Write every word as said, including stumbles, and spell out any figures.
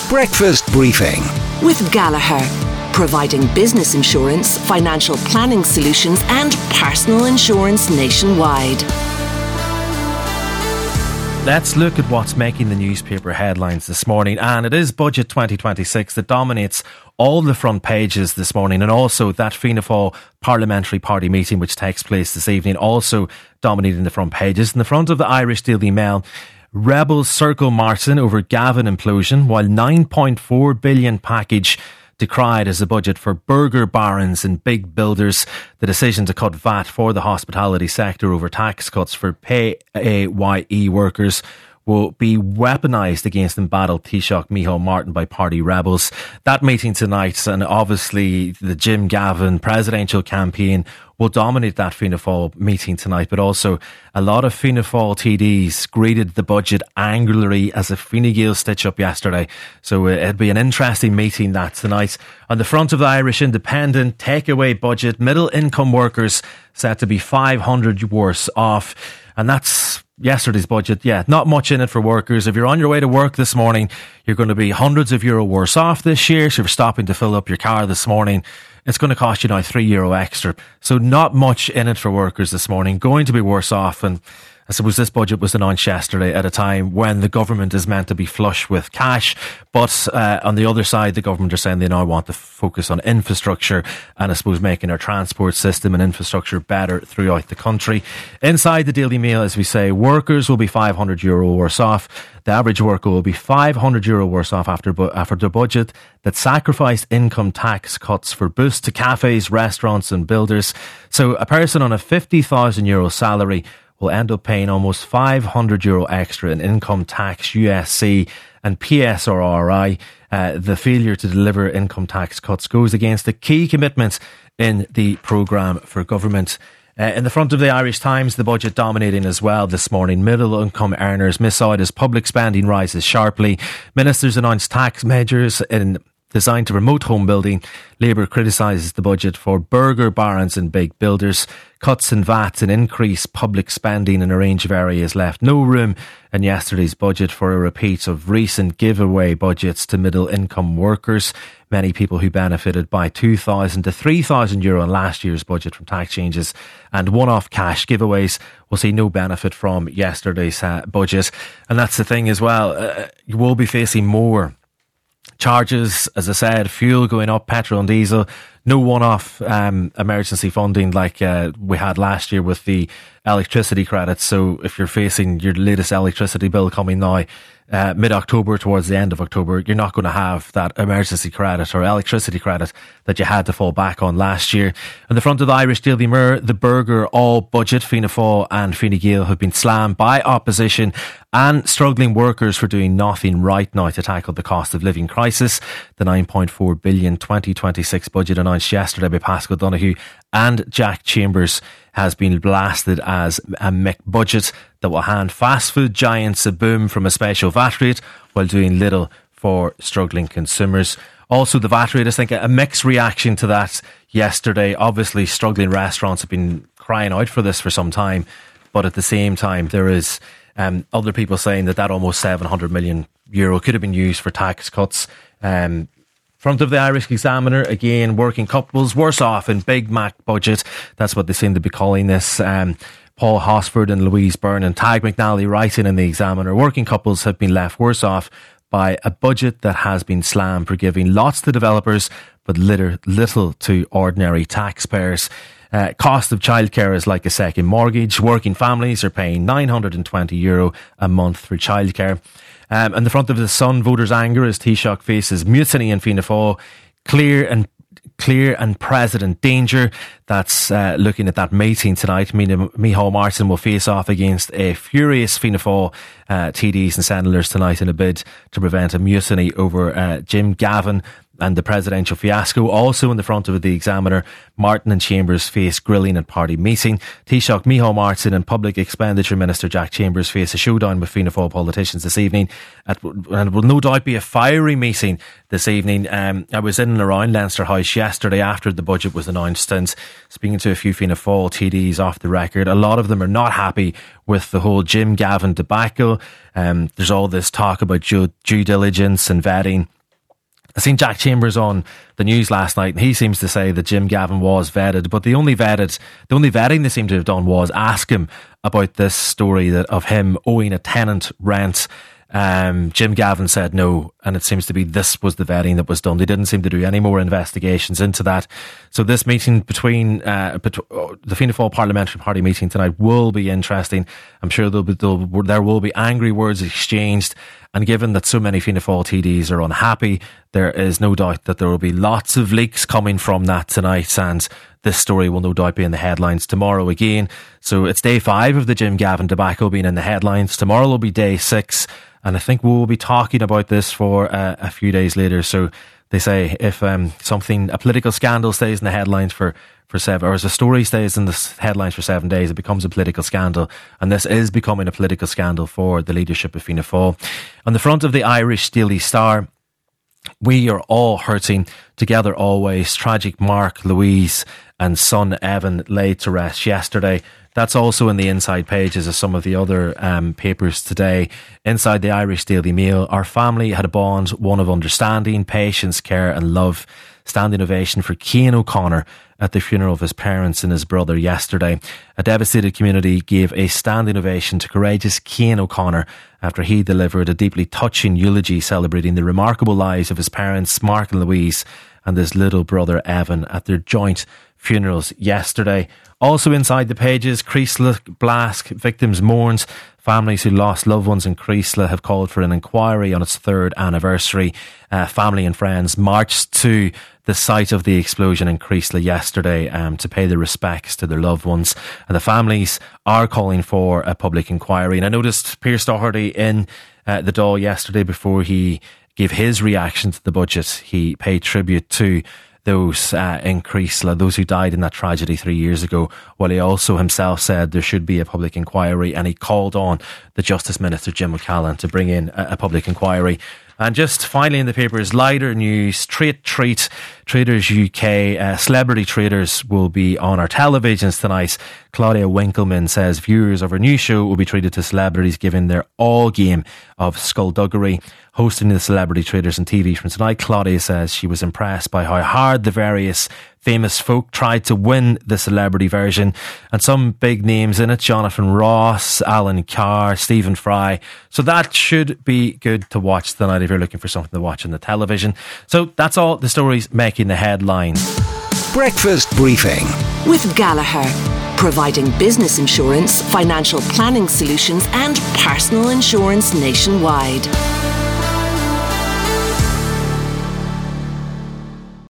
Breakfast Briefing with Gallagher, providing business insurance, financial planning solutions and personal insurance nationwide. Let's look at what's making the newspaper headlines this morning, and it is Budget twenty twenty-six that dominates all the front pages this morning, and also that Fianna Fáil Parliamentary Party meeting which takes place this evening also dominating the front pages. In the front of the Irish Daily Mail, rebels circle Martin over Gavin implosion, while nine point four billion package decried as a budget for burger barons and big builders. The decision to cut V A T for the hospitality sector over tax cuts for P A Y E workers will be weaponised against embattled Taoiseach Micheál Martin by party rebels. That meeting tonight, and obviously the Jim Gavin presidential campaign, will dominate that Fianna Fáil meeting tonight, but also a lot of Fianna Fáil T Ds greeted the budget angrily as a Fine Gael stitch-up yesterday. So uh, it'll be an interesting meeting that tonight. On the front of the Irish Independent, takeaway budget, middle income workers set to be five hundred worse off. And that's yesterday's budget. Yeah, not much in it for workers. If you're on your way to work this morning, you're going to be hundreds of euro worse off this year. So if you're stopping to fill up your car this morning, it's going to cost you now three euro extra. So not much in it for workers this morning. Going to be worse off. And I suppose this budget was announced yesterday at a time when the government is meant to be flush with cash. But uh, on the other side, the government are saying they now want to focus on infrastructure and I suppose making our transport system and infrastructure better throughout the country. Inside the Daily Mail, as we say, workers will be five hundred euro worse off. The average worker will be five hundred euro worse off after, bu- after the budget that sacrificed income tax cuts for boosts to cafes, restaurants and builders. So a person on a fifty thousand euro salary will end up paying almost five hundred euro extra in income tax, U S C and P S R I. Uh, the failure to deliver income tax cuts goes against the key commitments in the programme for government. Uh, in the front of the Irish Times, the budget dominating as well this morning. Middle income earners miss out as public spending rises sharply. Ministers announced tax measures in designed to promote home building. Labour criticises the budget for burger barons and big builders. Cuts in V A T and increased public spending in a range of areas left no room in yesterday's budget for a repeat of recent giveaway budgets to middle income workers. Many people who benefited by two thousand to three thousand euro in last year's budget from tax changes and one-off cash giveaways will see no benefit from yesterday's uh, budget. And that's the thing as well. Uh, you will be facing more charges, as I said, fuel going up, petrol and diesel. No one-off um, emergency funding like uh, we had last year with the electricity credits. So if you're facing your latest electricity bill coming now, uh, mid-October towards the end of October, you're not going to have that emergency credit or electricity credit that you had to fall back on last year. In the front of the Irish Daily Mirror, the burger all budget, Fianna Fáil and Fine Gael have been slammed by opposition and struggling workers for doing nothing right now to tackle the cost of living crisis. The nine point four billion twenty twenty-six budget announced yesterday by Paschal Donohoe and Jack Chambers has been blasted as a Mick budget that will hand fast food giants a boom from a special V A T rate while doing little for struggling consumers. Also the V A T rate, I think a mixed reaction to that yesterday. Obviously struggling restaurants have been crying out for this for some time, but at the same time there is um, other people saying that that almost seven hundred million euro could have been used for tax cuts. Um, Front of the Irish Examiner, again, working couples worse off in Big Mac budget. That's what they seem to be calling this. Um, Paul Hosford and Louise Byrne and Tag McNally writing in the Examiner, working couples have been left worse off by a budget that has been slammed for giving lots to developers but little, little to ordinary taxpayers. Uh, cost of childcare is like a second mortgage. Working families are paying nine hundred twenty euro a month for childcare. Um, in the front of the Sun, voters' anger as Taoiseach faces mutiny in Fianna Fáil. Clear and clear and president danger. That's uh, looking at that meeting tonight. Micheál Martin will face off against a furious Fianna Fáil uh, T Ds and senators tonight in a bid to prevent a mutiny over uh, Jim Gavin and the presidential fiasco. Also in the front of the Examiner, Martin and Chambers face grilling at party meeting. Taoiseach Micheál Martin and Public Expenditure Minister Jack Chambers face a showdown with Fianna Fáil politicians this evening. At, and it will no doubt be a fiery meeting this evening. Um, I was in and around Leinster House yesterday after the budget was announced and speaking to a few Fianna Fáil T Ds off the record. A lot of them are not happy with the whole Jim Gavin debacle. Um, there's all this talk about due, due diligence and vetting. I seen Jack Chambers on the news last night, and he seems to say that Jim Gavin was vetted, but the only vetted, the only vetting they seem to have done was ask him about this story that of him owing a tenant rent. Um, Jim Gavin said no, and it seems to be this was the vetting that was done. They didn't seem to do any more investigations into that. So this meeting between uh, bet- the Fianna Fáil Parliamentary Party meeting tonight will be interesting. I'm sure there'll be, there'll, there will be angry words exchanged, and given that so many Fianna Fáil T Ds are unhappy, there is no doubt that there will be lots of leaks coming from that tonight, and this story will no doubt be in the headlines tomorrow again. So it's day five of the Jim Gavin debacle being in the headlines. Tomorrow will be day six, and I think we'll be talking about this for uh, a few days later. So they say if um, something, a political scandal stays in the headlines for, for seven, or as a story stays in the headlines for seven days, it becomes a political scandal. And this is becoming a political scandal for the leadership of Fianna Fáil. On the front of the Irish Daily Star, we are all hurting together always. Tragic Mark, Louise and son Evan laid to rest yesterday. That's also in the inside pages of some of the other um, papers today. Inside the Irish Daily Mail, our family had a bond, one of understanding, patience, care and love. Standing ovation for Cian O'Connor at the funeral of his parents and his brother yesterday. A devastated community gave a standing ovation to courageous Cian O'Connor after he delivered a deeply touching eulogy celebrating the remarkable lives of his parents, Mark and Louise, and his little brother Evan at their joint funerals yesterday. Also inside the pages, Creeslough Blask victims mourns. Families who lost loved ones in Creeslough have called for an inquiry on its third anniversary. Uh, family and friends marched to the site of the explosion in Creeslough yesterday um, to pay their respects to their loved ones. And the families are calling for a public inquiry. And I noticed Pearse Doherty in uh, the Dáil yesterday before he gave his reaction to the budget. He paid tribute to those uh, in Creeslough, those who died in that tragedy three years ago, while he also himself said there should be a public inquiry, and he called on the Justice Minister Jim McCallan to bring in a, a public inquiry. And just finally in the papers, lighter news, Treat Treat, Traders U K, uh, celebrity traders will be on our televisions tonight. Claudia Winkleman says viewers of her new show will be treated to celebrities giving their all game of skullduggery. Hosting the celebrity traders on T V from tonight, Claudia says she was impressed by how hard the various famous folk tried to win the celebrity version, and some big names in it: Jonathan Ross, Alan Carr, Stephen Fry. So that should be good to watch tonight if you're looking for something to watch on the television. So that's all the stories making the headlines. Breakfast Briefing with Gallagher, providing business insurance, financial planning solutions and personal insurance nationwide.